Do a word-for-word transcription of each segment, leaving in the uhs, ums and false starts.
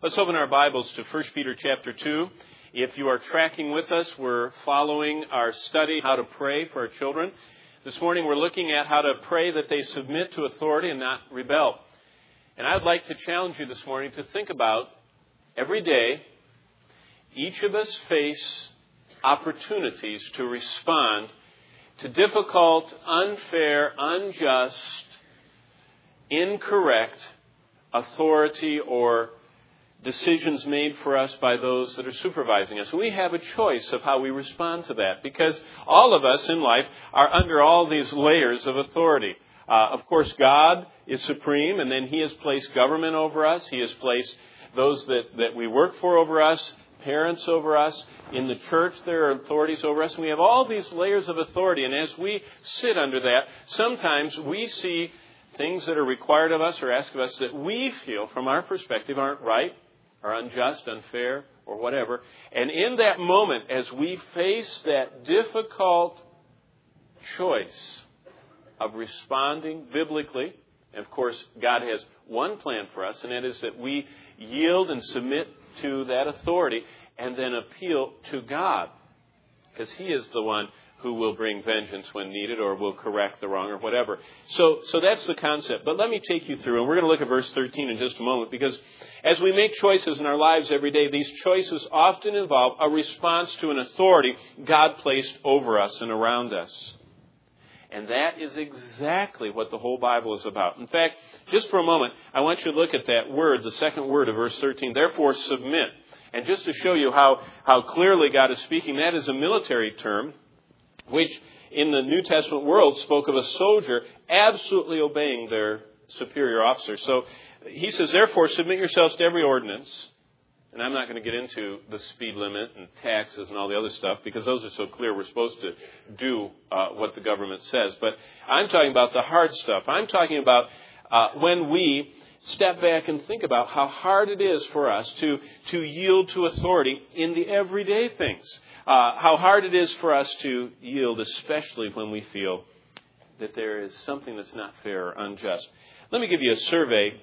Let's open our Bibles to First Peter chapter two. If you are tracking with us, we're following our study, how to pray for our children. This morning we're looking at how to pray that they submit to authority and not rebel. And I'd like to challenge you this morning to think about every day, each of us face opportunities to respond to difficult, unfair, unjust, incorrect authority or decisions made for us by those that are supervising us. We have a choice of how we respond to that because all of us in life are under all these layers of authority. Uh, of course, God is supreme, and then He has placed government over us. He has placed those that, that we work for over us, parents over us. In the church, there are authorities over us. And we have all these layers of authority. And as we sit under that, sometimes we see things that are required of us or asked of us that we feel, from our perspective, aren't right, or unjust, unfair, or whatever. And in that moment, as we face that difficult choice of responding biblically, and of course, God has one plan for us, and that is that we yield and submit to that authority and then appeal to God, because He is the one who will bring vengeance when needed or will correct the wrong or whatever. So so that's the concept. But let me take you through, and we're going to look at verse thirteen in just a moment, because as we make choices in our lives every day, these choices often involve a response to an authority God placed over us and around us. And that is exactly what the whole Bible is about. In fact, just for a moment, I want you to look at that word, the second word of verse thirteen, therefore submit. And just to show you how, how clearly God is speaking, that is a military term, which in the New Testament world spoke of a soldier absolutely obeying their superior officer. So he says, therefore, submit yourselves to every ordinance. And I'm not going to get into the speed limit and taxes and all the other stuff, because those are so clear. We're supposed to do uh, what the government says. But I'm talking about the hard stuff. I'm talking about uh, when we step back and think about how hard it is for us to, to yield to authority in the everyday things. Uh, how hard it is for us to yield, especially when we feel that there is something that's not fair or unjust. Let me give you a survey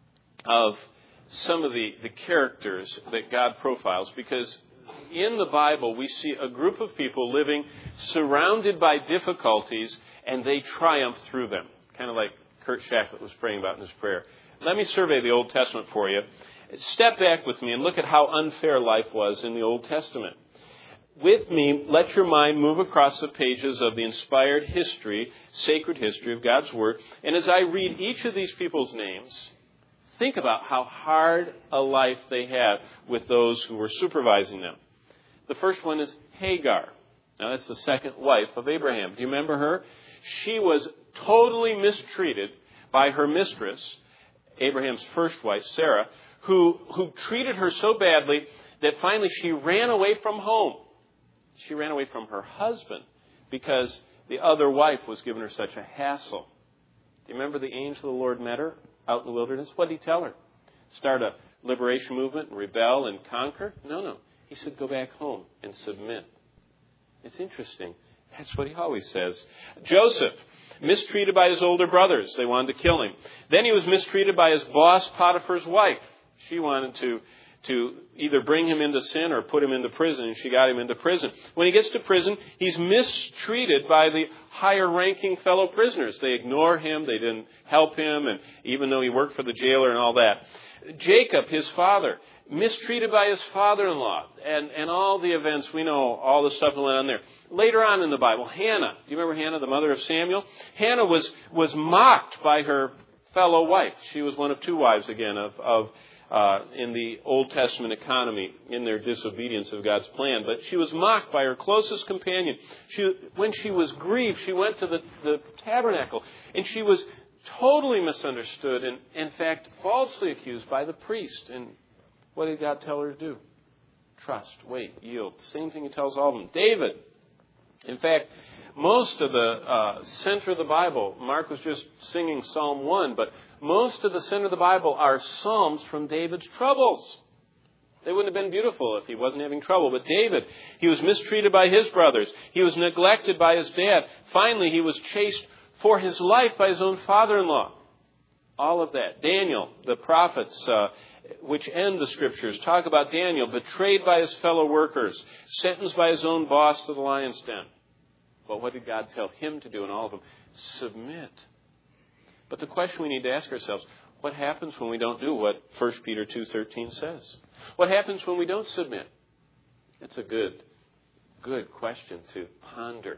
of some of the, the characters that God profiles, because in the Bible we see a group of people living surrounded by difficulties, and they triumph through them, kind of like Kurt Shacklet was praying about in his prayer. Let me survey the Old Testament for you. Step back with me and look at how unfair life was in the Old Testament. With me, let your mind move across the pages of the inspired history, sacred history of God's Word. And as I read each of these people's names, think about how hard a life they had with those who were supervising them. The first one is Hagar. Now, that's the second wife of Abraham. Do you remember her? She was totally mistreated by her mistress, Abraham's first wife, Sarah, who, who treated her so badly that finally she ran away from home. She ran away from her husband because the other wife was giving her such a hassle. Do you remember the angel of the Lord met her out in the wilderness? What did he tell her? Start a liberation movement and rebel and conquer? No, no. He said, go back home and submit. It's interesting. That's what he always says. Joseph, mistreated by his older brothers. They wanted to kill him. Then he was mistreated by his boss, Potiphar's wife. She wanted to, to either bring him into sin or put him into prison, and she got him into prison. When he gets to prison, he's mistreated by the higher-ranking fellow prisoners. They ignore him. They didn't help him, and even though he worked for the jailer and all that. Jacob, his father, mistreated by his father-in-law, and, and all the events. We know all the stuff that went on there. Later on in the Bible, Hannah. Do you remember Hannah, the mother of Samuel? Hannah was, was mocked by her fellow wife. She was one of two wives, again, of, of uh, in the Old Testament economy, in their disobedience of God's plan. But she was mocked by her closest companion. She, when she was grieved, she went to the, the tabernacle, and she was totally misunderstood and, in fact, falsely accused by the priest. And what did God tell her to do? Trust, wait, yield. Same thing He tells all of them. David. In fact, most of the uh, center of the Bible, Mark was just singing Psalm one, but most of the center of the Bible are psalms from David's troubles. They wouldn't have been beautiful if he wasn't having trouble. But David, he was mistreated by his brothers. He was neglected by his dad. Finally, he was chased for his life by his own father-in-law. All of that. Daniel, the prophets, uh, which end the Scriptures, talk about Daniel betrayed by his fellow workers, sentenced by his own boss to the lion's den. But what did God tell him to do in all of them? Submit. But the question we need to ask ourselves, what happens when we don't do what First Peter two thirteen says? What happens when we don't submit? It's a good, good question to ponder.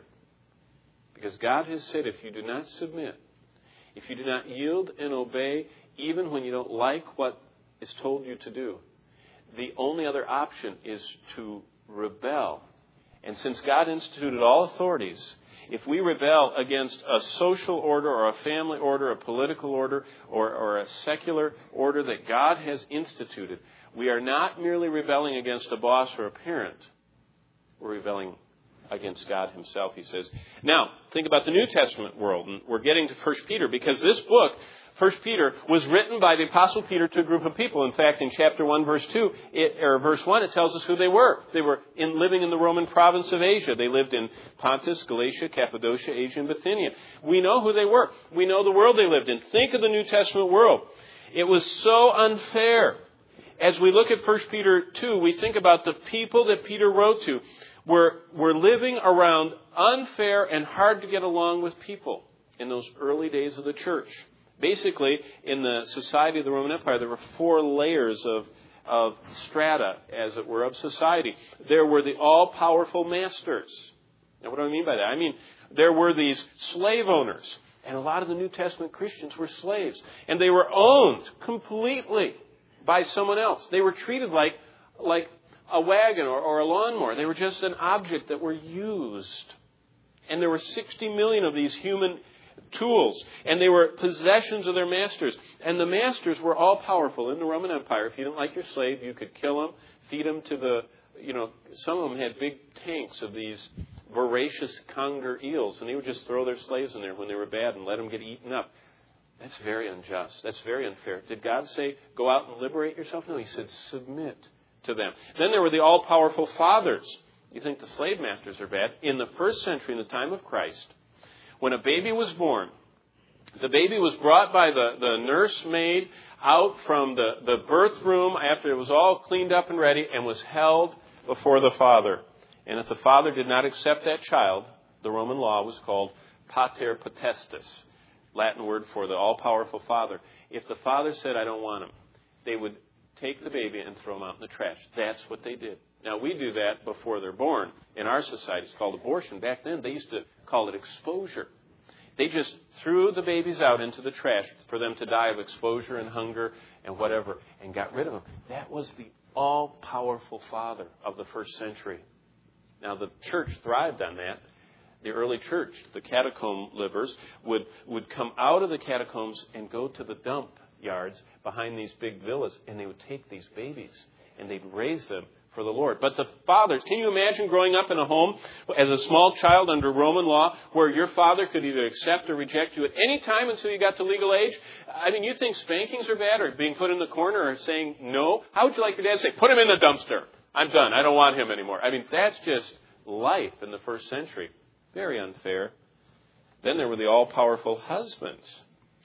Because God has said if you do not submit, if you do not yield and obey, even when you don't like what is told you to do, the only other option is to rebel. And since God instituted all authorities, if we rebel against a social order or a family order, a political order, or, or a secular order that God has instituted, we are not merely rebelling against a boss or a parent. We're rebelling against God himself, he says. Now, think about the New Testament world. And we're getting to First Peter because this book, First Peter, was written by the Apostle Peter to a group of people. In fact, in chapter one, verse two, it, or verse one, it tells us who they were. They were in, living in the Roman province of Asia. They lived in Pontus, Galatia, Cappadocia, Asia, and Bithynia. We know who they were. We know the world they lived in. Think of the New Testament world. It was so unfair. As we look at First Peter two, we think about the people that Peter wrote to were, were living around unfair and hard to get along with people in those early days of the church. Basically, in the society of the Roman Empire, there were four layers of, of strata, as it were, of society. There were the all-powerful masters. Now, what do I mean by that? I mean, there were these slave owners. And a lot of the New Testament Christians were slaves. And they were owned completely by someone else. They were treated like, like a wagon or, or a lawnmower. They were just an object that were used. And there were sixty million of these human tools, and they were possessions of their masters. And the masters were all powerful in the Roman Empire. If you didn't like your slave, you could kill him, feed him to the, you know, some of them had big tanks of these voracious conger eels, and they would just throw their slaves in there when they were bad and let them get eaten up. That's very unjust. That's very unfair. Did God say, go out and liberate yourself? No, he said, submit to them. Then there were the all-powerful fathers. You think the slave masters are bad? In the first century, in the time of Christ, when a baby was born, the baby was brought by the, the nursemaid out from the, the birth room after it was all cleaned up and ready and was held before the father. And if the father did not accept that child, the Roman law was called pater potestas, Latin word for the all-powerful father. If the father said, I don't want him, they would take the baby and throw him out in the trash. That's what they did. Now, we do that before they're born. In our society, it's called abortion. Back then, they used to call it exposure. They just threw the babies out into the trash for them to die of exposure and hunger and whatever, and got rid of them. That was the all-powerful father of the first century. Now, the church thrived on that. The early church, the catacomb livers, would, would come out of the catacombs and go to the dump yards behind these big villas, and they would take these babies, and they'd raise them for the Lord. But the fathers, can you imagine growing up in a home as a small child under Roman law where your father could either accept or reject you at any time until you got to legal age? I mean, you think spankings are bad or being put in the corner or saying no? How would you like your dad to say, put him in the dumpster? I'm done. I don't want him anymore. I mean, that's just life in the first century. Very unfair. Then there were the all-powerful husbands.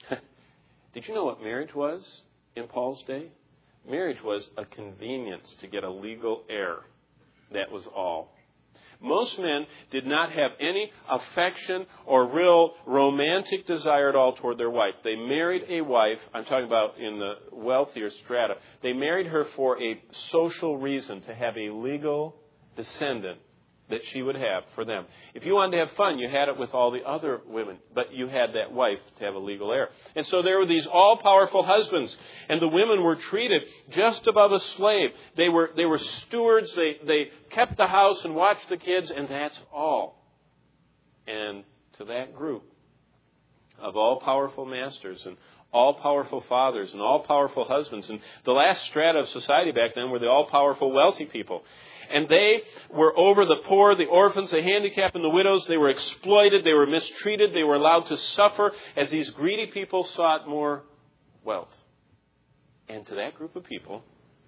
Did you know what marriage was in Paul's day? Marriage was a convenience to get a legal heir. That was all. Most men did not have any affection or real romantic desire at all toward their wife. They married a wife, I'm talking about in the wealthier strata, they married her for a social reason, to have a legal descendant that she would have for them. If you wanted to have fun, you had it with all the other women, but you had that wife to have a legal heir. And so there were these all-powerful husbands, and the women were treated just above a slave. They were they were stewards. They they kept the house and watched the kids, and that's all. And to that group of all-powerful masters and all-powerful fathers and all-powerful husbands, and the last strata of society back then were the all-powerful wealthy people. And they were over the poor, the orphans, the handicapped, and the widows. They were exploited. They were mistreated. They were allowed to suffer as these greedy people sought more wealth. And to that group of people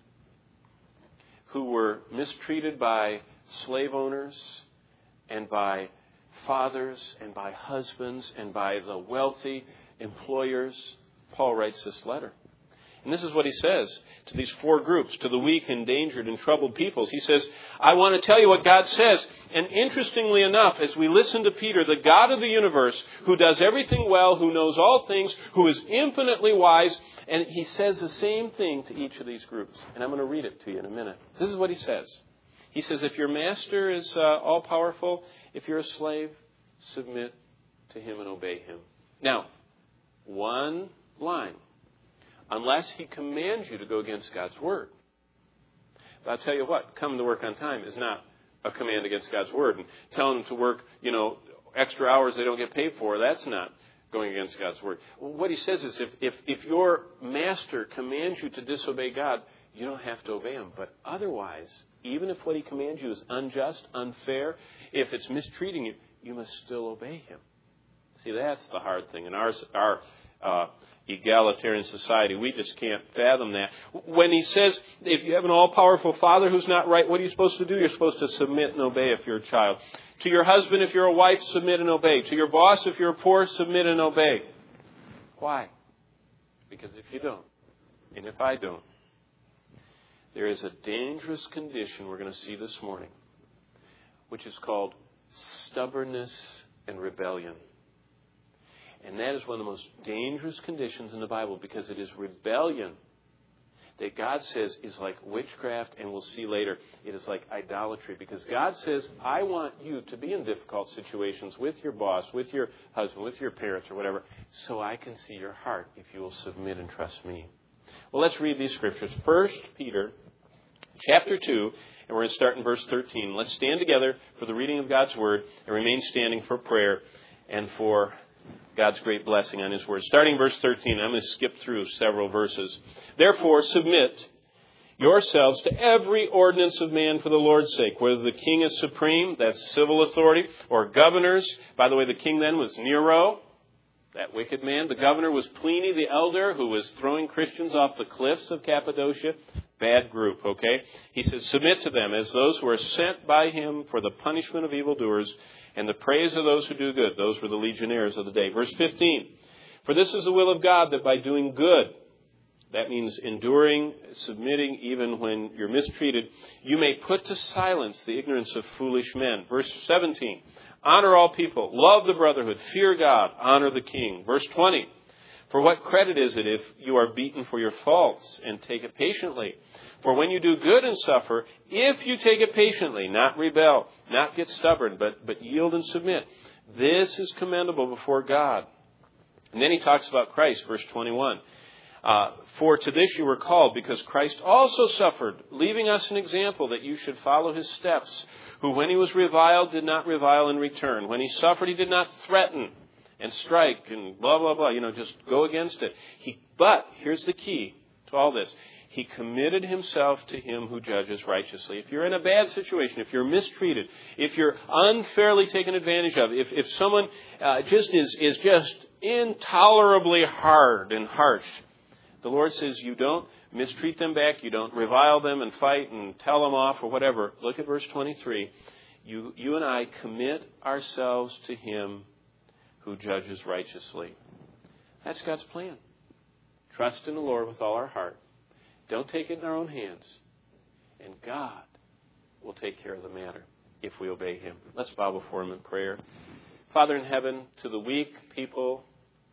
who were mistreated by slave owners and by fathers and by husbands and by the wealthy employers, Paul writes this letter. And this is what he says to these four groups, to the weak, endangered, and troubled peoples. He says, I want to tell you what God says. And interestingly enough, as we listen to Peter, the God of the universe, who does everything well, who knows all things, who is infinitely wise, and he says the same thing to each of these groups. And I'm going to read it to you in a minute. This is what he says. He says, if your master is uh, all-powerful, if you're a slave, submit to him and obey him. Now, one line. Unless he commands you to go against God's word. But I'll tell you what, coming to work on time is not a command against God's word. And telling them to work, you know, extra hours they don't get paid for, that's not going against God's word. What he says is if, if, if your master commands you to disobey God, you don't have to obey him. But otherwise, even if what he commands you is unjust, unfair, if it's mistreating you, you must still obey him. See, that's the hard thing. In our, our uh, egalitarian society, we just can't fathom that. When he says, if you have an all-powerful father who's not right, what are you supposed to do? You're supposed to submit and obey if you're a child. To your husband, if you're a wife, submit and obey. To your boss, if you're poor, submit and obey. Why? Because if you don't, and if I don't, there is a dangerous condition we're going to see this morning, which is called stubbornness and rebellion. And that is one of the most dangerous conditions in the Bible, because it is rebellion that God says is like witchcraft, and we'll see later, it is like idolatry. Because God says, I want you to be in difficult situations with your boss, with your husband, with your parents or whatever, so I can see your heart if you will submit and trust me. Well, let's read these scriptures. First Peter chapter two, and we're going to start in verse thirteen. Let's stand together for the reading of God's word and remain standing for prayer and for God's great blessing on his word. Starting verse thirteen, I'm going to skip through several verses. Therefore, submit yourselves to every ordinance of man for the Lord's sake, whether the king is supreme, that's civil authority, or governors. By the way, the king then was Nero, that wicked man. The governor was Pliny the elder, who was throwing Christians off the cliffs of Cappadocia. Bad group, okay? He says, submit to them as those who are sent by him for the punishment of evildoers and the praise of those who do good. Those were the legionnaires of the day. Verse fifteen, for this is the will of God, that by doing good, that means enduring, submitting even when you're mistreated, you may put to silence the ignorance of foolish men. Verse seventeen, honor all people, love the brotherhood, fear God, honor the king. Verse twenty, for what credit is it if you are beaten for your faults, and take it patiently? For when you do good and suffer, if you take it patiently, not rebel, not get stubborn, but, but yield and submit, this is commendable before God. And then he talks about Christ, verse twenty-one. Uh, for to this you were called, because Christ also suffered, leaving us an example that you should follow his steps, who when he was reviled did not revile in return. When he suffered, he did not threaten and strike and blah, blah, blah, you know, just go against it. He, but here's the key to all this. He committed himself to him who judges righteously. If you're in a bad situation, if you're mistreated, if you're unfairly taken advantage of, if, if someone uh, just is, is just intolerably hard and harsh, the Lord says you don't mistreat them back, you don't revile them and fight and tell them off or whatever. Look at verse twenty-three. You, you and I commit ourselves to him who judges righteously. That's God's plan. Trust in the Lord with all our heart. Don't take it in our own hands. And God will take care of the matter if we obey him. Let's bow before him in prayer. Father in heaven, to the weak people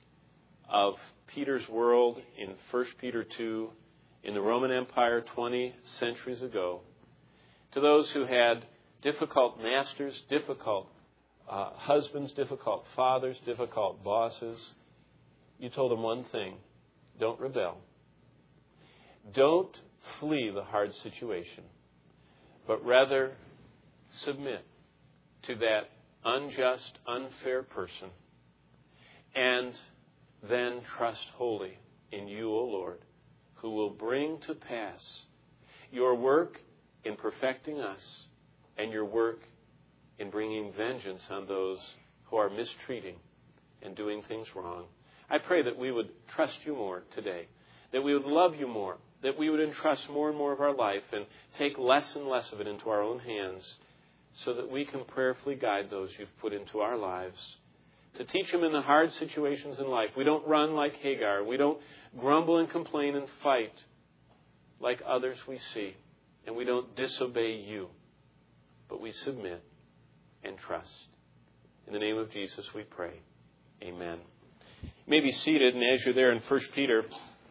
of Peter's world in First Peter two, in the Roman Empire twenty centuries ago, to those who had difficult masters, difficult uh, husbands, difficult fathers, difficult bosses, you told them one thing: don't rebel. Don't flee the hard situation, but rather submit to that unjust, unfair person, and then trust wholly in you, O Lord, who will bring to pass your work in perfecting us and your work in bringing vengeance on those who are mistreating and doing things wrong. I pray that we would trust you more today, that we would love you more, that we would entrust more and more of our life and take less and less of it into our own hands, so that we can prayerfully guide those you've put into our lives to teach them in the hard situations in life. We don't run like Hagar. We don't grumble and complain and fight like others we see. And we don't disobey you. But we submit and trust. In the name of Jesus we pray. Amen. You may be seated, and as you're there in First Peter,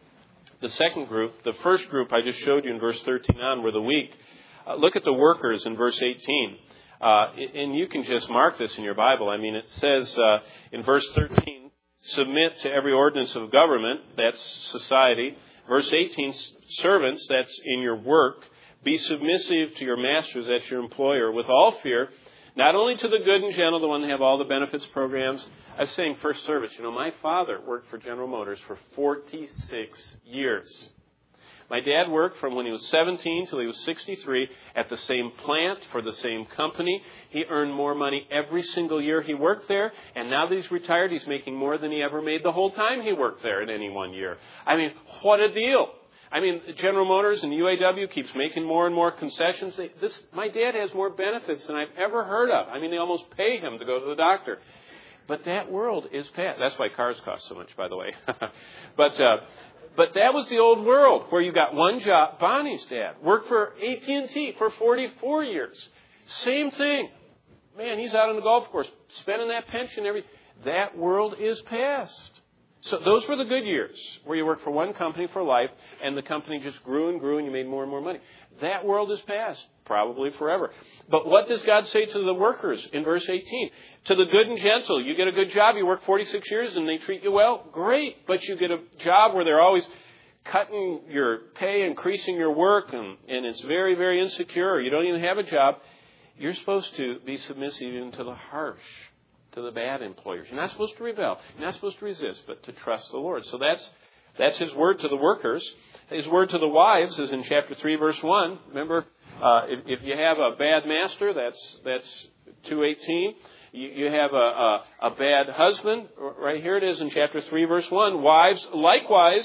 the second group, the first group I just showed you in verse thirteen on were the weak. Uh, look at the workers in verse eighteen. Uh, and you can just mark this in your Bible. I mean, it says uh, in verse thirteen, submit to every ordinance of government, that's society. Verse eighteen, servants, that's in your work. Be submissive to your masters, that's your employer, with all fear, not only to the good and gentle, the one that have all the benefits programs. I was saying first service, you know, my father worked for General Motors for forty-six years. My dad worked from when he was seventeen till he was sixty-three at the same plant for the same company. He earned more money every single year he worked there. And now that he's retired, he's making more than he ever made the whole time he worked there in any one year. I mean, what a deal. I mean, General Motors and U A W keeps making more and more concessions. They, this, my dad has more benefits than I've ever heard of. I mean, they almost pay him to go to the doctor. But that world is past. That's why cars cost so much, by the way. but... Uh, But that was the old world where you got one job. Bonnie's dad worked for A T and T for forty-four years. Same thing. Man, he's out on the golf course spending that pension every. That world is past. So those were the good years where you worked for one company for life and the company just grew and grew and you made more and more money. That world is past, probably forever. But what does God say to the workers in verse eighteen? To the good and gentle, you get a good job, you work forty-six years and they treat you well, great. But you get a job where they're always cutting your pay, increasing your work, and, and it's very, very insecure, or you don't even have a job. You're supposed to be submissive even to the harsh, to the bad employers. You're not supposed to rebel. You're not supposed to resist, but to trust the Lord. So that's that's His word to the workers. His word to the wives is in chapter three, verse one. Remember, uh, if, if you have a bad master, that's that's two eighteen. You, you have a, a, a bad husband. Right here it is in chapter three, verse one. Wives, likewise,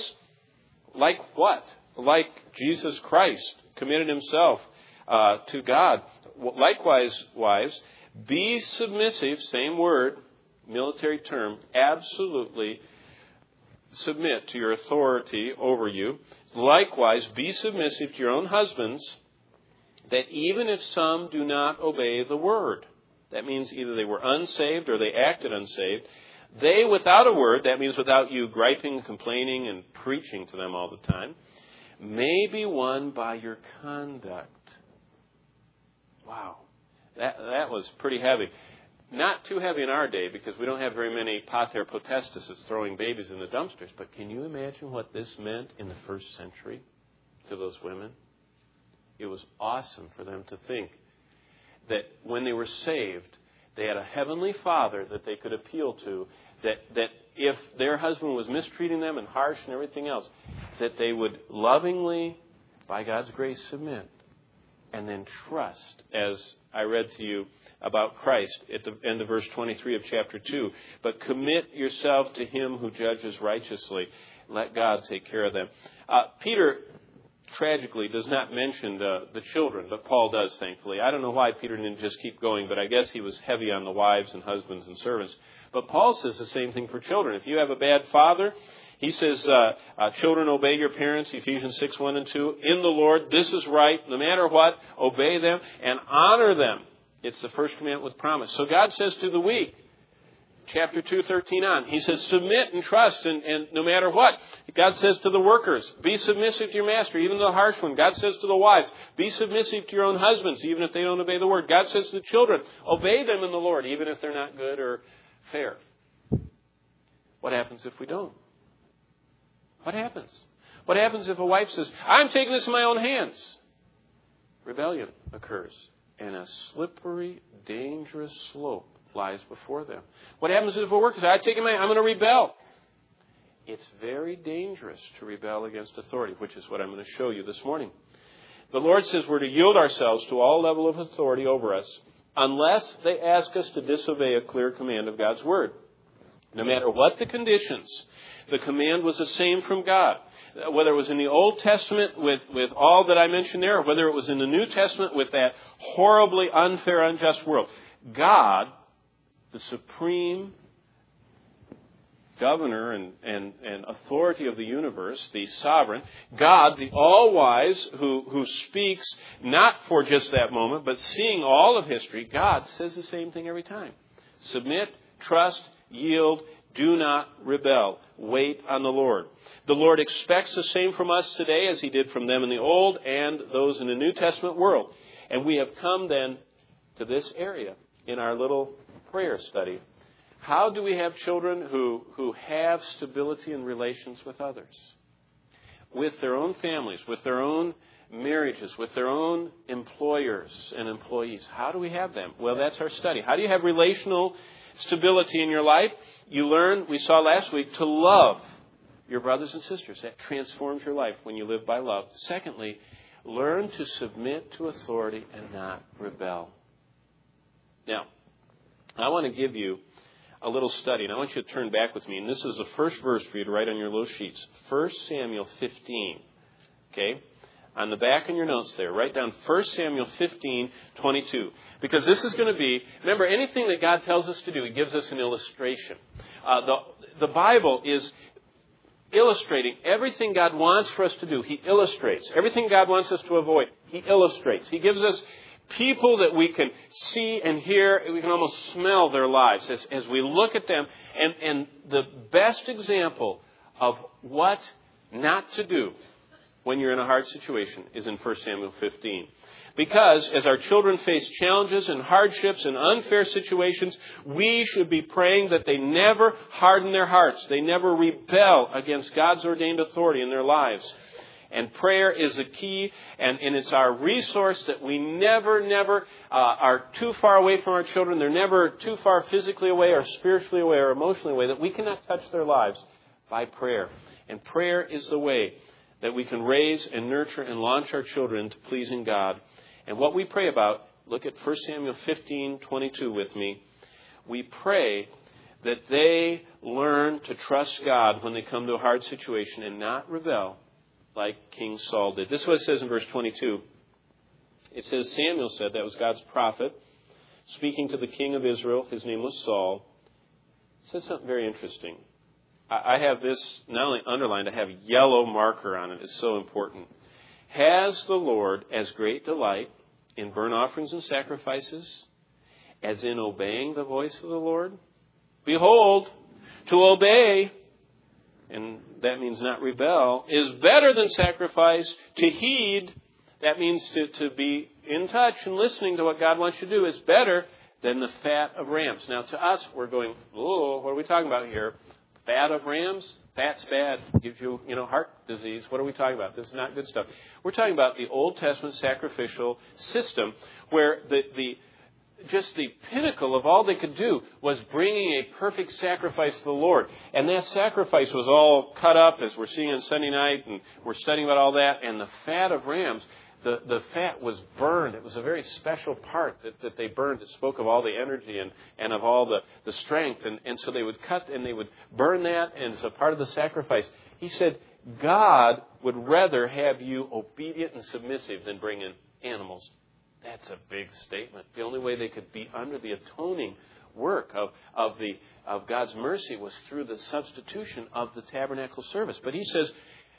like what? Like Jesus Christ committed Himself uh, to God. Likewise, wives, be submissive, same word, military term, absolutely submit to your authority over you. Likewise, be submissive to your own husbands, that even if some do not obey the word, that means either they were unsaved or they acted unsaved, they without a word, that means without you griping, complaining, and preaching to them all the time, may be won by your conduct. Wow. That that was pretty heavy. Not too heavy in our day because we don't have very many pater potestases throwing babies in the dumpsters. But can you imagine what this meant in the first century to those women? It was awesome for them to think that when they were saved, they had a heavenly Father that they could appeal to, that, that if their husband was mistreating them and harsh and everything else, that they would lovingly, by God's grace, submit and then trust, as I read to you about Christ at the end of verse twenty-three of chapter two. But commit yourself to Him who judges righteously. Let God take care of them. Uh, Peter, tragically, does not mention the, the children, but Paul does, thankfully. I don't know why Peter didn't just keep going, but I guess he was heavy on the wives and husbands and servants. But Paul says the same thing for children. If you have a bad father, he says, uh, uh, children, obey your parents, Ephesians six, one and two. In the Lord, this is right. No matter what, obey them and honor them. It's the first commandment with promise. So God says to the weak, chapter two, thirteen on, He says, submit and trust, and, and no matter what. God says to the workers, be submissive to your master, even to the harsh one. God says to the wives, be submissive to your own husbands, even if they don't obey the word. God says to the children, obey them in the Lord, even if they're not good or fair. What happens if we don't? What happens? What happens if a wife says, I'm taking this in my own hands? Rebellion occurs, and a slippery, dangerous slope lies before them. What happens if a worker says, I take my, I'm going to rebel? It's very dangerous to rebel against authority, which is what I'm going to show you this morning. The Lord says we're to yield ourselves to all level of authority over us unless they ask us to disobey a clear command of God's Word. No matter what the conditions, the command was the same from God. Whether it was in the Old Testament with, with all that I mentioned there, or whether it was in the New Testament with that horribly unfair, unjust world. God, the supreme governor and, and, and authority of the universe, the sovereign, God, the all-wise, who, who speaks not for just that moment, but seeing all of history, God says the same thing every time. Submit, trust, yield, do not rebel. Wait on the Lord. The Lord expects the same from us today as He did from them in the Old and those in the New Testament world. And we have come then to this area in our little prayer study. How do we have children who, who have stability in relations with others? With their own families, with their own marriages, with their own employers and employees. How do we have them? Well, that's our study. How do you have relational stability in your life? You learn, we saw last week, to love your brothers and sisters. That transforms your life when you live by love. Secondly, learn to submit to authority and not rebel. Now, I want to give you a little study, and I want you to turn back with me. And this is the first verse for you to write on your little sheets. First Samuel fifteen. Okay? On the back in your notes there, write down First Samuel fifteen, twenty-two. Because this is going to be, remember, anything that God tells us to do, He gives us an illustration. Uh, the, the Bible is illustrating everything God wants for us to do. He illustrates. Everything God wants us to avoid, He illustrates. He gives us people that we can see and hear, we can almost smell their lives as, as we look at them. And, and the best example of what not to do when you're in a hard situation is in First Samuel fifteen. Because as our children face challenges and hardships and unfair situations, we should be praying that they never harden their hearts. They never rebel against God's ordained authority in their lives. And prayer is the key, and, and it's our resource that we never, never uh, are too far away from our children. They're never too far physically away or spiritually away or emotionally away, that we cannot touch their lives by prayer. And prayer is the way that we can raise and nurture and launch our children to pleasing God. And what we pray about, look at First Samuel fifteen, twenty-two with me. We pray that they learn to trust God when they come to a hard situation and not rebel like King Saul did. This is what it says in verse twenty-two. It says, Samuel said, that was God's prophet, speaking to the king of Israel. His name was Saul. It says something very interesting. I have this not only underlined, I have a yellow marker on it. It's so important. Has the Lord as great delight in burnt offerings and sacrifices as in obeying the voice of the Lord? Behold, to obey, and that means not rebel, is better than sacrifice. To heed, that means to, to be in touch and listening to what God wants you to do, is better than the fat of rams. Now, to us, we're going, oh, what are we talking about here? Fat of rams? Fat's bad. Gives you, you know, heart disease. What are we talking about? This is not good stuff. We're talking about the Old Testament sacrificial system where the, the just the pinnacle of all they could do was bringing a perfect sacrifice to the Lord. And that sacrifice was all cut up, as we're seeing on Sunday night, and we're studying about all that. And the fat of rams, the, the fat was burned. It was a very special part that, that they burned. It spoke of all the energy and, and of all the, the strength. And, and so they would cut and they would burn that, and it's a part of the sacrifice. He said, God would rather have you obedient and submissive than bring in animals. That's a big statement. The only way they could be under the atoning work of, of, the, of God's mercy was through the substitution of the tabernacle service. But he says,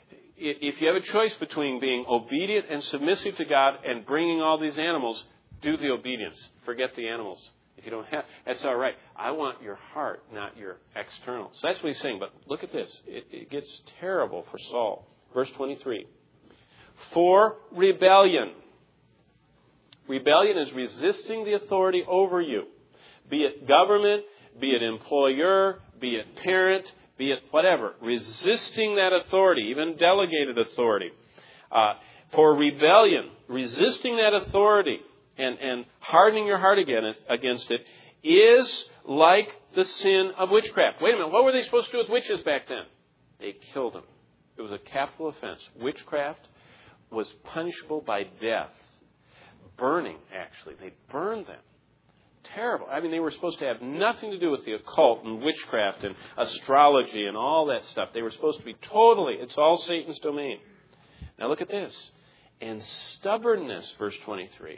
if you have a choice between being obedient and submissive to God and bringing all these animals, do the obedience. Forget the animals. If you don't have, that's all right. I want your heart, not your external. So that's what he's saying. But look at this. It, it gets terrible for Saul. Verse twenty-three. For rebellion. Rebellion is resisting the authority over you. Be it government, be it employer, be it parent, be it whatever. Resisting that authority, even delegated authority. Uh, for rebellion, resisting that authority and, and hardening your heart against, against it is like the sin of witchcraft. Wait a minute, what were they supposed to do with witches back then? They killed them. It was a capital offense. Witchcraft was punishable by death. Burning, actually. They burned them. Terrible. I mean, they were supposed to have nothing to do with the occult and witchcraft and astrology and all that stuff. They were supposed to be totally, it's all Satan's domain. Now look at this. And stubbornness, verse twenty-three.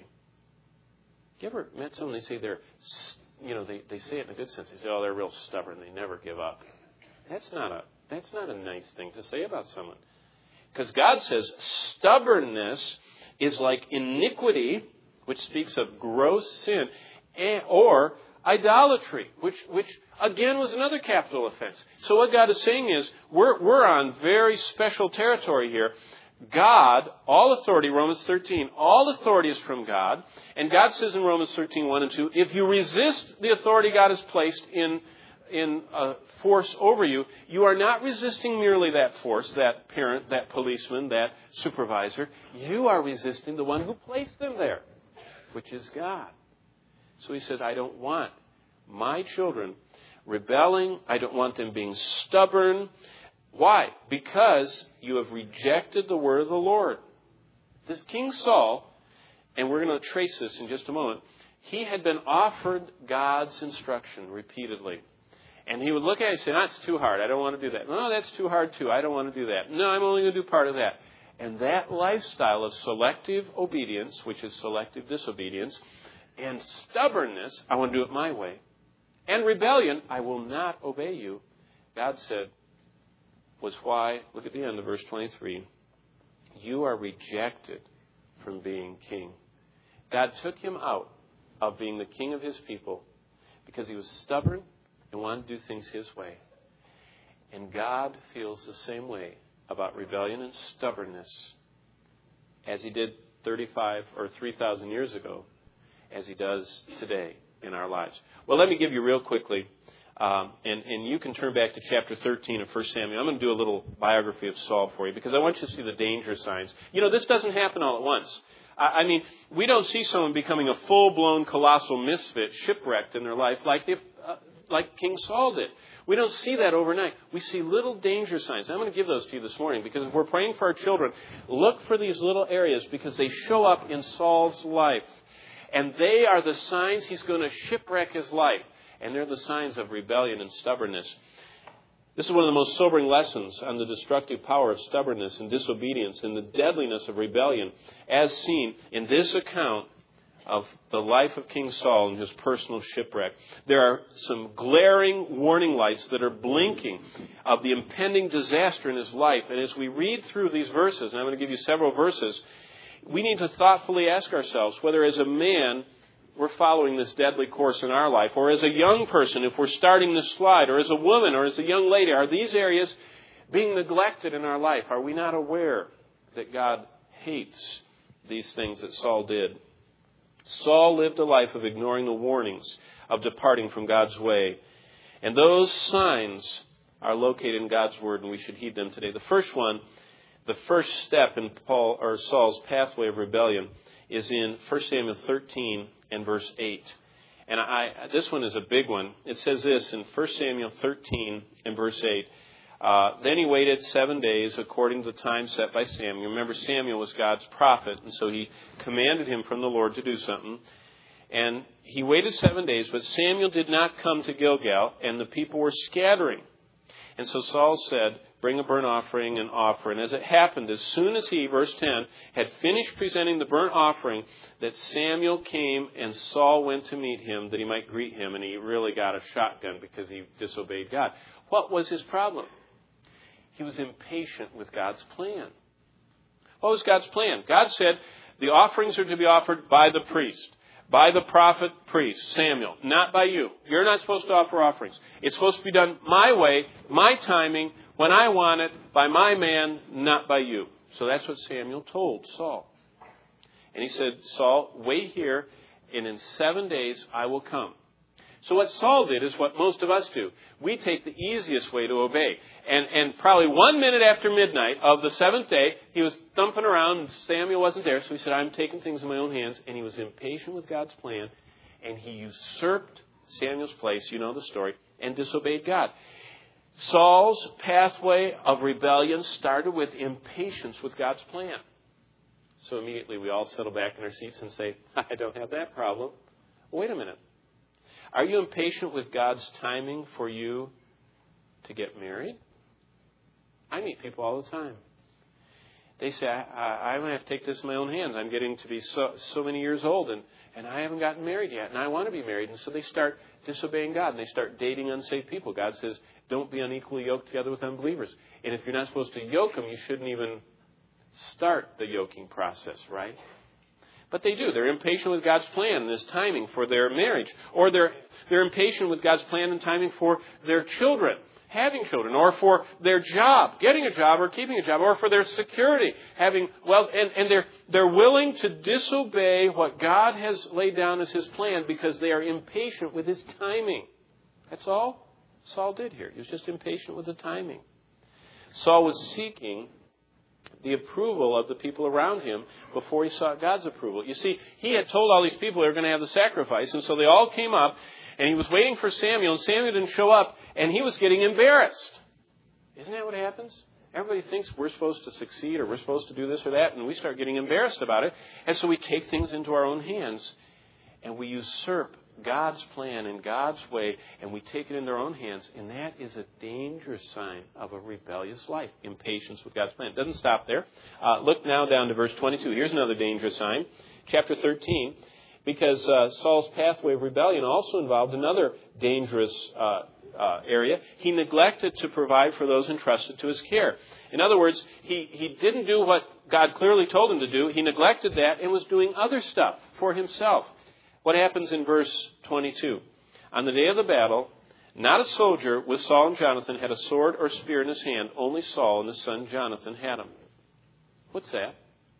You ever met someone, they say they're, you know, they, they say it in a good sense. They say, oh, they're real stubborn. They never give up. That's not a, that's not a nice thing to say about someone. Because God says stubbornness is like iniquity, which speaks of gross sin, or idolatry, which, which again was another capital offense. So what God is saying is, we're, we're on very special territory here. God, all authority, Romans thirteen, all authority is from God. And God says in Romans thirteen, one and two, if you resist the authority God has placed in, in a force over you, you are not resisting merely that force, that parent, that policeman, that supervisor. You are resisting the one who placed them there, which is God. So he said, I don't want my children rebelling. I don't want them being stubborn. Why? Because you have rejected the word of the Lord. This King Saul, and we're going to trace this in just a moment, he had been offered God's instruction repeatedly. And he would look at it and say, that's too hard. I don't want to do that. No, that's too hard too. I don't want to do that. No, I'm only going to do part of that. And that lifestyle of selective obedience, which is selective disobedience, and stubbornness, I want to do it my way, and rebellion, I will not obey you, God said, was why, look at the end of verse twenty-three, you are rejected from being king. God took him out of being the king of his people because he was stubborn and wanted to do things his way. And God feels the same way about rebellion and stubbornness as he did thirty-five or three thousand years ago, as he does today in our lives. Well, let me give you real quickly, um, and, and you can turn back to chapter thirteen of First Samuel. I'm going to do a little biography of Saul for you because I want you to see the danger signs. You know, this doesn't happen all at once. I, I mean, we don't see someone becoming a full-blown colossal misfit, shipwrecked in their life like they, uh, like King Saul did. We don't see that overnight. We see little danger signs. I'm going to give those to you this morning because if we're praying for our children, look for these little areas because they show up in Saul's life. And they are the signs he's going to shipwreck his life. And they're the signs of rebellion and stubbornness. This is one of the most sobering lessons on the destructive power of stubbornness and disobedience and the deadliness of rebellion as seen in this account of the life of King Saul and his personal shipwreck. There are some glaring warning lights that are blinking of the impending disaster in his life. And as we read through these verses, and I'm going to give you several verses, we need to thoughtfully ask ourselves whether as a man we're following this deadly course in our life, or as a young person, if we're starting this slide, or as a woman, or as a young lady, are these areas being neglected in our life? Are we not aware that God hates these things that Saul did? Saul lived a life of ignoring the warnings of departing from God's way. And those signs are located in God's word, and we should heed them today. The first one, the first step in Paul or Saul's pathway of rebellion is in First Samuel thirteen and verse eight. And I, this one is a big one. It says this in First Samuel thirteen and verse eight. Uh, then he waited seven days according to the time set by Samuel. Remember, Samuel was God's prophet, and so he commanded him from the Lord to do something. And he waited seven days, but Samuel did not come to Gilgal, and the people were scattering. And so Saul said, bring a burnt offering and offer. And as it happened, as soon as he, verse ten, had finished presenting the burnt offering, that Samuel came and Saul went to meet him that he might greet him. And he really got a shotgun because he disobeyed God. What was his problem? He was impatient with God's plan. What was God's plan? God said the offerings are to be offered by the priest, by the prophet priest, Samuel, not by you. You're not supposed to offer offerings. It's supposed to be done my way, my timing, when I want it, by my man, not by you. So that's what Samuel told Saul. And he said, Saul, wait here, and in seven days I will come. So what Saul did is what most of us do. We take the easiest way to obey. And, and probably one minute after midnight of the seventh day, he was thumping around and Samuel wasn't there. So he said, I'm taking things in my own hands. And he was impatient with God's plan. And he usurped Samuel's place, you know the story, and disobeyed God. Saul's pathway of rebellion started with impatience with God's plan. So immediately we all settle back in our seats and say, I don't have that problem. Wait a minute. Are you impatient with God's timing for you to get married? I meet people all the time. They say, I, I, I'm going to have to take this in my own hands. I'm getting to be so, so many years old, and, and I haven't gotten married yet, and I want to be married. And so they start disobeying God, and they start dating unsaved people. God says, don't be unequally yoked together with unbelievers. And if you're not supposed to yoke them, you shouldn't even start the yoking process, right? But they do. They're impatient with God's plan and His timing for their marriage. Or they're they're impatient with God's plan and timing for their children, having children, or for their job, getting a job or keeping a job, or for their security, having well, and, and they're they're willing to disobey what God has laid down as His plan because they are impatient with His timing. That's all Saul did here. He was just impatient with the timing. Saul was seeking the approval of the people around him before he sought God's approval. You see, he had told all these people they were going to have the sacrifice, and so they all came up, and he was waiting for Samuel, and Samuel didn't show up, and he was getting embarrassed. Isn't that what happens? Everybody thinks we're supposed to succeed, or we're supposed to do this or that, and we start getting embarrassed about it, and so we take things into our own hands, and we usurp God's plan and God's way, and we take it in our own hands, and that is a dangerous sign of a rebellious life, impatience with God's plan. It doesn't stop there. Uh, look now down to verse twenty-two. Here's another dangerous sign. Chapter thirteen, because uh, Saul's pathway of rebellion also involved another dangerous uh, uh, area. He neglected to provide for those entrusted to his care. In other words, he, he didn't do what God clearly told him to do. He neglected that and was doing other stuff for himself. What happens in verse twenty-two? On the day of the battle, not a soldier with Saul and Jonathan had a sword or spear in his hand. Only Saul and his son Jonathan had them. What's that?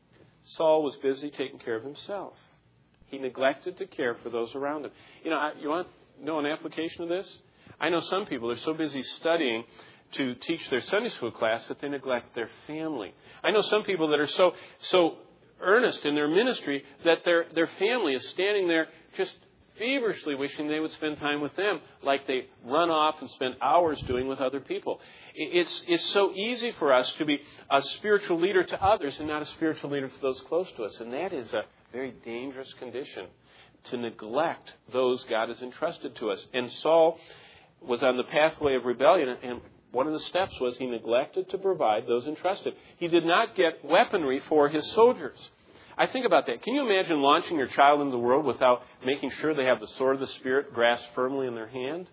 Saul was busy taking care of himself. He neglected to care for those around him. You know, you want to know an application of this? I know some people are so busy studying to teach their Sunday school class that they neglect their family. I know some people that are so so earnest in their ministry that their their family is standing there just feverishly wishing they would spend time with them, like they run off and spend hours doing with other people. It's it's so easy for us to be a spiritual leader to others and not a spiritual leader to those close to us, and that is a very dangerous condition, to neglect those God has entrusted to us. And Saul was on the pathway of rebellion, and one of the steps was he neglected to provide those entrusted. He did not get weaponry for his soldiers. I think about that. Can you imagine launching your child into the world without making sure they have the sword of the Spirit grasped firmly in their hand?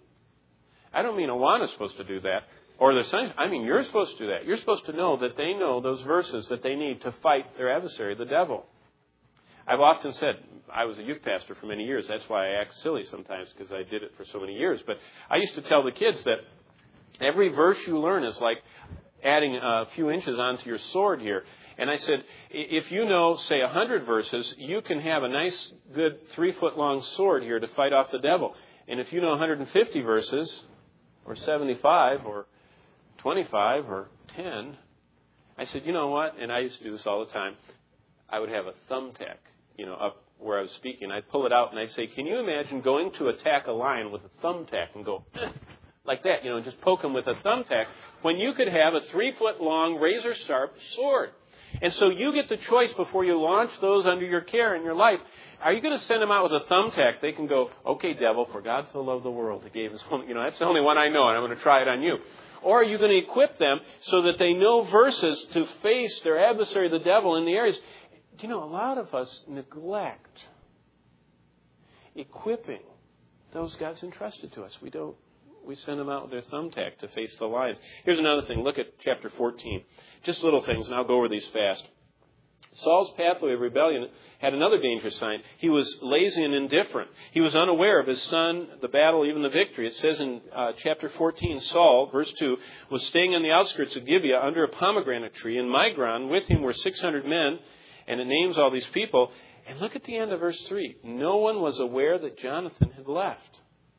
I don't mean Awana's supposed to do that, or their son. I mean, you're supposed to do that. You're supposed to know that they know those verses that they need to fight their adversary, the devil. I've often said, I was a youth pastor for many years. That's why I act silly sometimes, because I did it for so many years. But I used to tell the kids that every verse you learn is like adding a few inches onto your sword here. And I said, if you know, say, a hundred verses, you can have a nice, good, three-foot-long sword here to fight off the devil. And if you know one hundred fifty verses, or seventy-five, or twenty-five, or ten, I said, you know what? And I used to do this all the time. I would have a thumbtack, you know, up where I was speaking. I'd pull it out and I'd say, can you imagine going to attack a lion with a thumbtack and go like that, you know, and just poke him with a thumbtack, when you could have a three-foot-long, razor-sharp sword? And so you get the choice before you launch those under your care in your life. Are you going to send them out with a thumbtack? They can go, okay, devil, for God so loved the world, He gave His one. You know, that's the only one I know, and I'm going to try it on you. Or are you going to equip them so that they know verses to face their adversary, the devil, in the areas? You know, a lot of us neglect equipping those God's entrusted to us. We don't. We send them out with their thumbtack to face the lions. Here's another thing. Look at chapter fourteen. Just little things, and I'll go over these fast. Saul's pathway of rebellion had another dangerous sign. He was lazy and indifferent. He was unaware of his son, the battle, even the victory. It says in uh, chapter fourteen, Saul, verse two, was staying on the outskirts of Gibeah under a pomegranate tree. In Migron, with him were six hundred men, and it names all these people. And look at the end of verse three. No one was aware that Jonathan had left.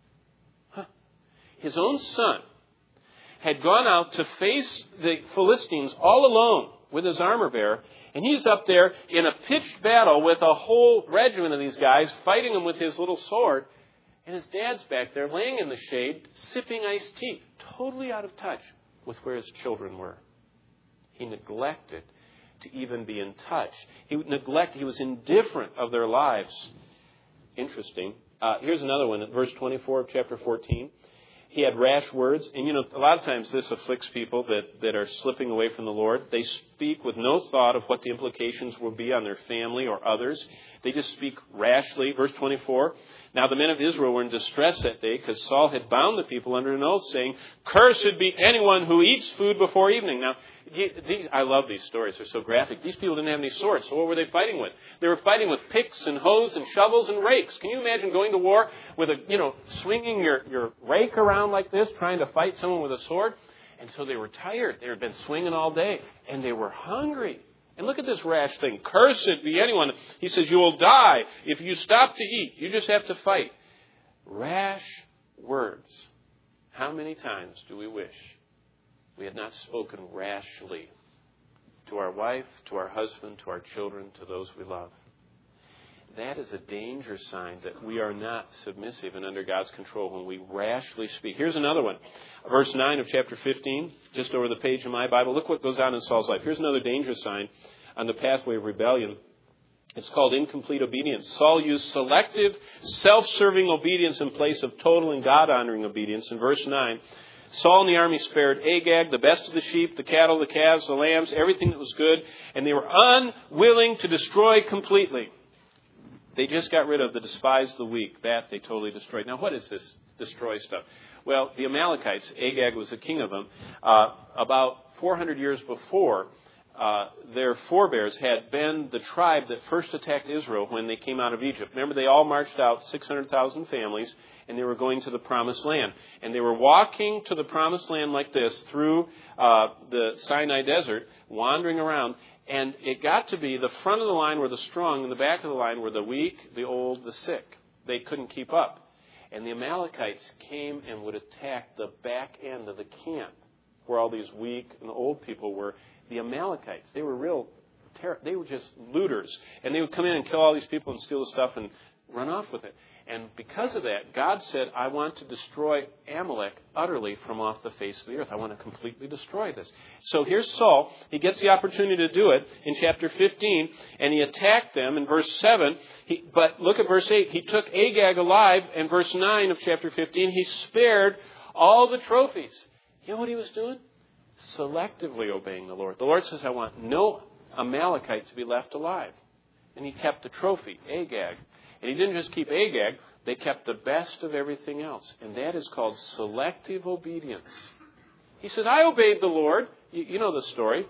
His own son had gone out to face the Philistines all alone with his armor bearer, and he's up there in a pitched battle with a whole regiment of these guys, fighting them with his little sword, and his dad's back there laying in the shade, sipping iced tea, totally out of touch with where his children were. He neglected to even be in touch. He neglected, he was indifferent of their lives. Interesting. Uh, here's another one, at verse twenty-four of chapter fourteen. He had rash words. And, you know, a lot of times this afflicts people that, that are slipping away from the Lord. They speak with no thought of what the implications will be on their family or others. They just speak rashly. Verse twenty-four, now the men of Israel were in distress that day because Saul had bound the people under an oath, saying, cursed be anyone who eats food before evening. Now, these, I love these stories. They're so graphic. These people didn't have any swords. So what were they fighting with? They were fighting with picks and hoes and shovels and rakes. Can you imagine going to war with a, you know, swinging your, your rake around like this, trying to fight someone with a sword? And so they were tired. They had been swinging all day, and they were hungry. And look at this rash thing. Cursed be anyone. He says, you will die if you stop to eat. You just have to fight. Rash words. How many times do we wish we had not spoken rashly to our wife, to our husband, to our children, to those we love? That is a danger sign that we are not submissive and under God's control when we rashly speak. Here's another one. Verse nine of chapter fifteen, just over the page in my Bible. Look what goes on in Saul's life. Here's another danger sign on the pathway of rebellion. It's called incomplete obedience. Saul used selective, self-serving obedience in place of total and God-honoring obedience. In verse nine, Saul and the army spared Agag, the best of the sheep, the cattle, the calves, the lambs, everything that was good, and they were unwilling to destroy completely. They just got rid of the despised, the weak. That they totally destroyed. Now, what is this destroy stuff? Well, the Amalekites, Agag was the king of them, uh, about four hundred years before, uh, their forebears had been the tribe that first attacked Israel when they came out of Egypt. Remember, they all marched out, six hundred thousand families, and they were going to the Promised Land. And they were walking to the Promised Land like this through uh, the Sinai Desert, wandering around. And it got to be the front of the line were the strong, and the back of the line were the weak, the old, the sick. They couldn't keep up. And the Amalekites came and would attack the back end of the camp where all these weak and old people were. The Amalekites, they were real, ter- they were just looters. And they would come in and kill all these people and steal the stuff and run off with it. And because of that, God said, I want to destroy Amalek utterly from off the face of the earth. I want to completely destroy this. So here's Saul. He gets the opportunity to do it in chapter fifteen, and he attacked them in verse seven. He, but look at verse eight. He took Agag alive, and verse nine of chapter fifteen, he spared all the trophies. You know what he was doing? Selectively obeying the Lord. The Lord says, I want no Amalekite to be left alive. And he kept the trophy, Agag. And he didn't just keep Agag, they kept the best of everything else. And that is called selective obedience. He said, I obeyed the Lord. You, you know the story.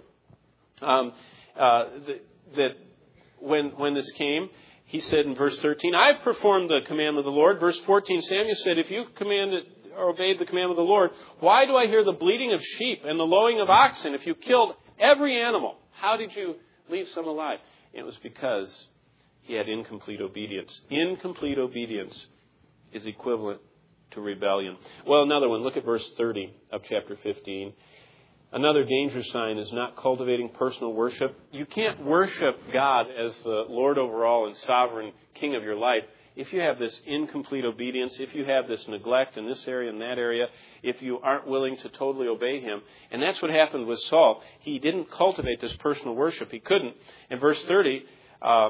Um, uh, the, that when, when this came, he said in verse thirteen, I've performed the command of the Lord. Verse fourteen, Samuel said, if you commanded or obeyed the command of the Lord, why do I hear the bleating of sheep and the lowing of oxen? If you killed every animal, how did you leave some alive? It was because he had incomplete obedience. Incomplete obedience is equivalent to rebellion. Well, another one. Look at verse thirty of chapter fifteen. Another danger sign is not cultivating personal worship. You can't worship God as the Lord over all and sovereign King of your life if you have this incomplete obedience, if you have this neglect in this area and that area, if you aren't willing to totally obey him. And that's what happened with Saul. He didn't cultivate this personal worship. He couldn't. In verse thirty, uh,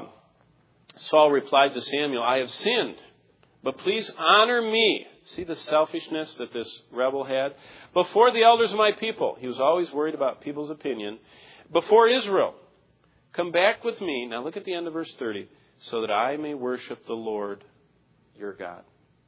Saul replied to Samuel, I have sinned, but please honor me. See the selfishness that this rebel had? Before the elders of my people. He was always worried about people's opinion. Before Israel. Come back with me. Now look at the end of verse thirty. So that I may worship the Lord your God.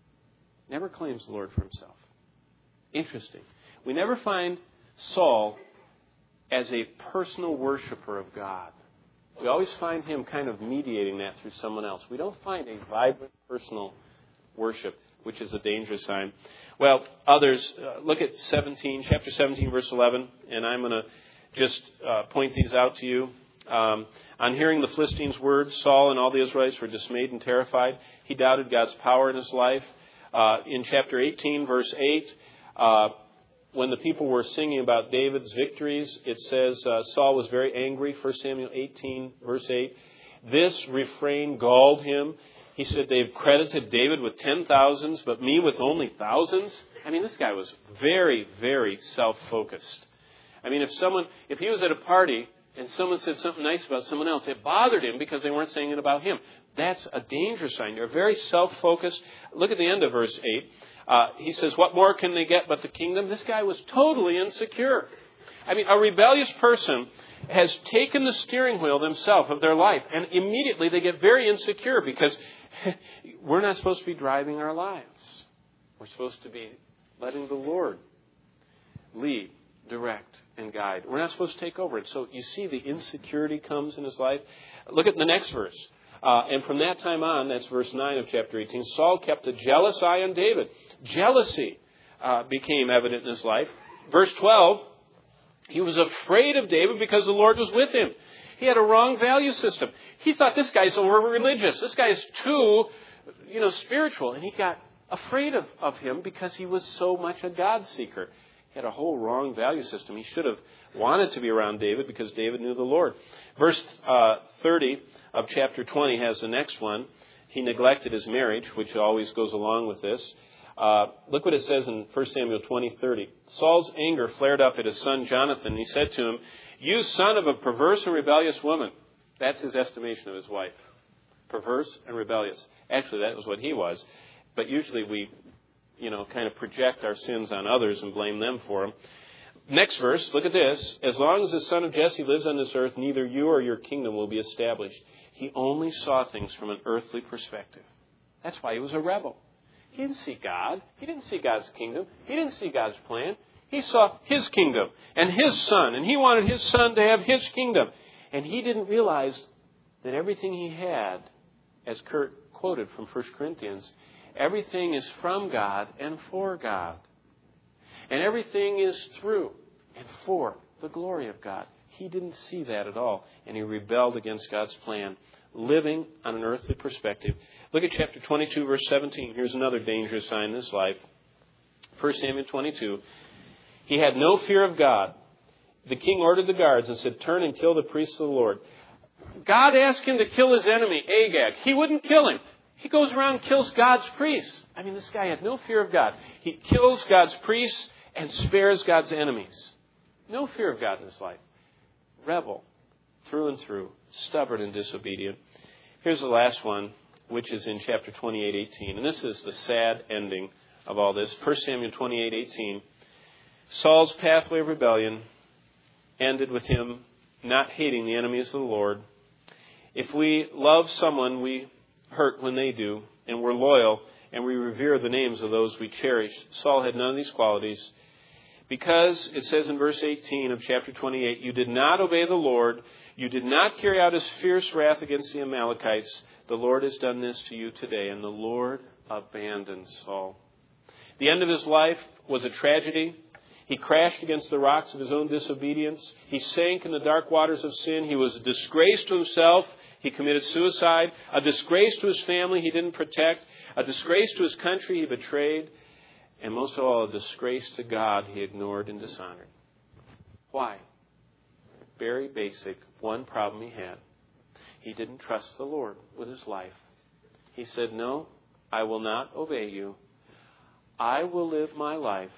Never claims the Lord for himself. Interesting. We never find Saul as a personal worshiper of God. We always find him kind of mediating that through someone else. We don't find a vibrant personal worship, which is a dangerous sign. Well, others, uh, look at seventeen, chapter seventeen, verse eleven, and I'm going to just uh, point these out to you. Um, on hearing the Philistines' words, Saul and all the Israelites were dismayed and terrified. He doubted God's power in his life. Uh, in chapter eighteen, verse eight, uh, when the people were singing about David's victories, it says uh, Saul was very angry. First Samuel eighteen, verse eight. This refrain galled him. He said, they've credited David with ten thousands, but me with only thousands. I mean, this guy was very, very self-focused. I mean, if someone, if he was at a party and someone said something nice about someone else, it bothered him because they weren't saying it about him. That's a danger sign. They're very self-focused. Look at the end of verse eight. Uh, he says, what more can they get but the kingdom? This guy was totally insecure. I mean, a rebellious person has taken the steering wheel themselves of their life. And immediately they get very insecure because we're not supposed to be driving our lives. We're supposed to be letting the Lord lead, direct, and guide. We're not supposed to take over it. So you see the insecurity comes in his life. Look at the next verse. Uh, and from that time on, that's verse nine of chapter eighteen, Saul kept a jealous eye on David. Jealousy uh, became evident in his life. Verse twelve, he was afraid of David because the Lord was with him. He had a wrong value system. He thought this guy's over-religious. This guy's too, you know, spiritual. And he got afraid of, of him because he was so much a God seeker. He had a whole wrong value system. He should have wanted to be around David because David knew the Lord. Verse uh, thirty of chapter twenty has the next one. He neglected his marriage, which always goes along with this. Uh, look what it says in First Samuel twenty thirty. Saul's anger flared up at his son Jonathan, and he said to him, "You son of a perverse and rebellious woman." That's his estimation of his wife. Perverse and rebellious. Actually, that was what he was. But usually we, you know, kind of project our sins on others and blame them for them. Next verse, look at this. As long as the son of Jesse lives on this earth, neither you or your kingdom will be established. He only saw things from an earthly perspective. That's why he was a rebel. He didn't see God. He didn't see God's kingdom. He didn't see God's plan. He saw his kingdom and his son, and he wanted his son to have his kingdom. And he didn't realize that everything he had, as Kurt quoted from First Corinthians, everything is from God and for God. And everything is through and for the glory of God. He didn't see that at all, and he rebelled against God's plan, living on an earthly perspective. Look at chapter twenty-two, verse seventeen. Here's another dangerous sign in his life. First Samuel twenty-two. He had no fear of God. The king ordered the guards and said, "Turn and kill the priests of the Lord." God asked him to kill his enemy, Agag. He wouldn't kill him. He goes around and kills God's priests. I mean, this guy had no fear of God. He kills God's priests and spares God's enemies. No fear of God in his life. Rebel through and through, stubborn and disobedient. Here's the last one, which is in chapter twenty-eight eighteen. And this is the sad ending of all this. First Samuel twenty-eight eighteen. Saul's pathway of rebellion ended with him not hating the enemies of the Lord. If we love someone, we hurt when they do, and we're loyal, and we revere the names of those we cherish. Saul had none of these qualities. Because it says in verse eighteen of chapter twenty-eight, you did not obey the Lord, you did not carry out his fierce wrath against the Amalekites. The Lord has done this to you today. And the Lord abandoned Saul. The end of his life was a tragedy. He crashed against the rocks of his own disobedience. He sank in the dark waters of sin. He was a disgrace to himself. He committed suicide. A disgrace to his family he didn't protect. A disgrace to his country he betrayed. And most of all, a disgrace to God he ignored and dishonored. Why? Very basic. One problem he had. He didn't trust the Lord with his life. He said, "No, I will not obey you. I will live my life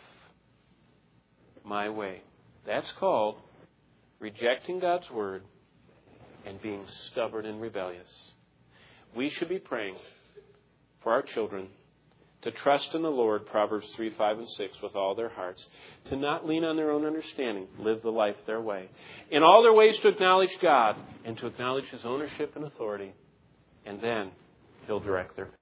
my way." That's called rejecting God's word and being stubborn and rebellious. We should be praying for our children to trust in the Lord, Proverbs three, five, and six, with all their hearts. To not lean on their own understanding, live the life their way. In all their ways to acknowledge God and to acknowledge his ownership and authority. And then he'll direct their